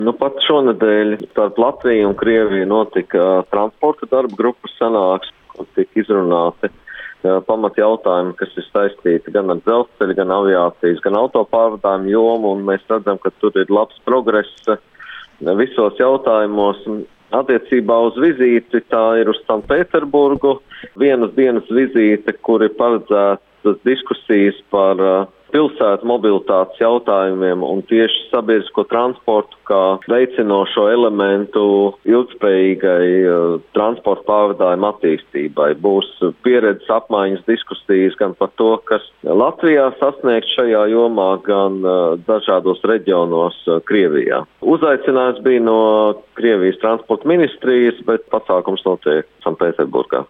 Pat šonedēļ starp Latviju un Krieviju notika transporta darba grupas sanāksme, kur tika izrunāti pamat jautājumi, kas ir saistīti gan ar dzelzceļa, gan aviācijas, gan autopārvadājumu jomu, un mēs redzam, ka tur ir labs progress visos jautājumos. Attiecībā uz vizīti tā ir uz Sanktpēterburgu, vienas dienas vizīte, kur ir paredzētas diskusijas par pilsētu mobilitātes jautājumiem un tieši sabiedrisko transportu kā veicinošo elementu ilgspējīgai transporta pārvadājuma attīstībai. Būs pieredzes apmaiņas diskusijas gan par to, kas Latvijā sasniegts šajā jomā, gan dažādos reģionos Krievijā. Uzaicinājums bija no Krievijas transporta ministrijas, bet pasākums notiek Sanktpēterburgā.